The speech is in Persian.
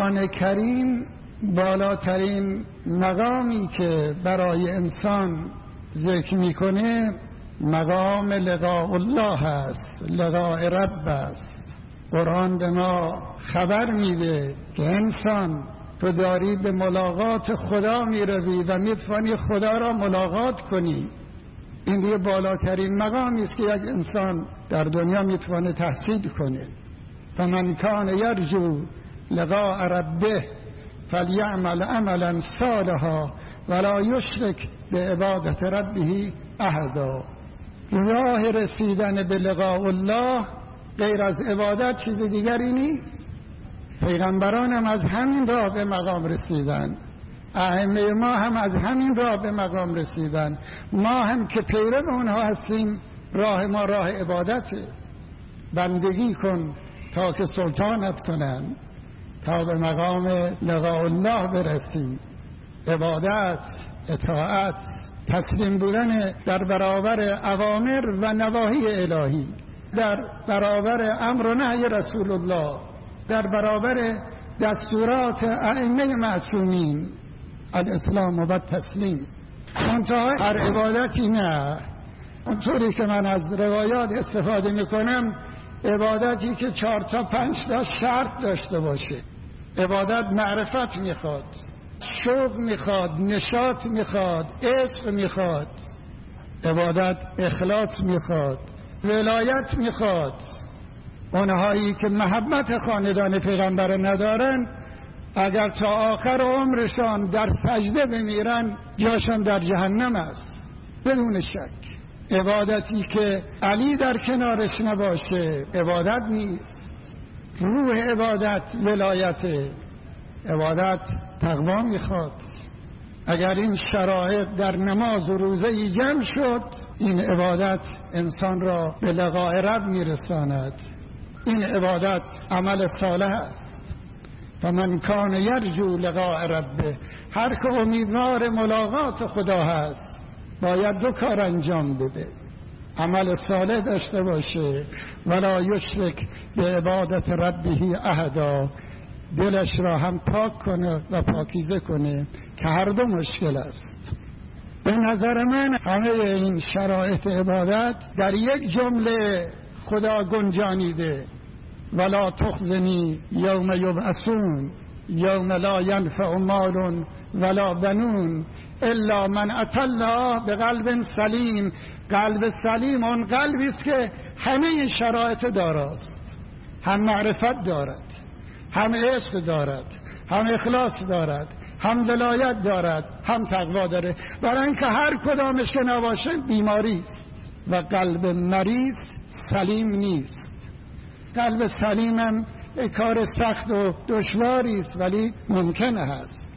قرآن کریم بالاترین مقامی که برای انسان ذکر میکنه مقام لقاء الله است، لقاء رب است. قرآن به ما خبر میده که انسان تو داری به ملاقات خدا میروی و میتوانی خدا را ملاقات کنی. این دیگه بالاترین مقامی است که یک انسان در دنیا میتونه تحصیل کنه. فمن کان یرجو لقاء ربه فلیعمل عملا صالحا ولا یشرک بعبادت ربه احدا. راه رسیدن به لقاء الله غیر از عبادت چیز دیگری نیست. پیغمبران هم از همین راه به مقام رسیدن، ائمه ما هم از همین راه به مقام رسیدن. ما هم که پیرو اونها هستیم، راه ما راه عبادته. بندگی کن تا که سلطانت کنن، تا به مقام لقاء الله برسی. عبادت، اطاعت، تسلیم بودن در برابر اوامر و نواهی الهی، در برابر امر و نهی رسول الله، در برابر دستورات ائمه معصومین. الاسلام و تسلیم. منتها هر عبادتی نه. اونطوری که من از روایات استفاده میکنم، عبادتی که 4 تا 5 تا شرط داشته باشه. عبادت معرفت میخواد، شوق میخواد، نشاط میخواد، عشق میخواد. عبادت اخلاص میخواد، ولایت میخواد. اونهایی که محبت خاندان پیغمبر ندارن، اگر تا آخر عمرشان در سجده بمیرن، جاشان در جهنم است بدون شک. عبادتی که علی در کنارش نباشه عبادت نیست. روح عبادت ولایت. عبادت تقوا میخواد. اگر این شرایط در نماز و روزه جمع شد، این عبادت انسان را به لقاء رب میرساند. این عبادت عمل صالح است. فمن کان یرجو لقاء ربه، هر که امیدوار ملاقات خدا هست باید 2 کار انجام بده. عمل صالح داشته باشه، ولا یشرک به عبادت ربه احدا. دلش را هم پاک کنه و پاکیزه کنه که هر دو مشکل است. به نظر من همه این شرایط عبادت در یک جمله خدا گنجانیده: ولا تخزنی یوم یبعثون یوم لا ینفع مال ولا بنون الا من اتى الله بقلب سلیم. قلب سلیم اون قلبی است که همه این شرایط داراست. هم معرفت دارد، هم عشق دارد، هم اخلاص دارد، هم ولایت دارد، هم تقوا داره. برای اینکه هر کدامش که نباشه بیماری است و قلب مریض سلیم نیست. قلب سلیم هم کار سخت و دشواری است ولی ممکنه هست.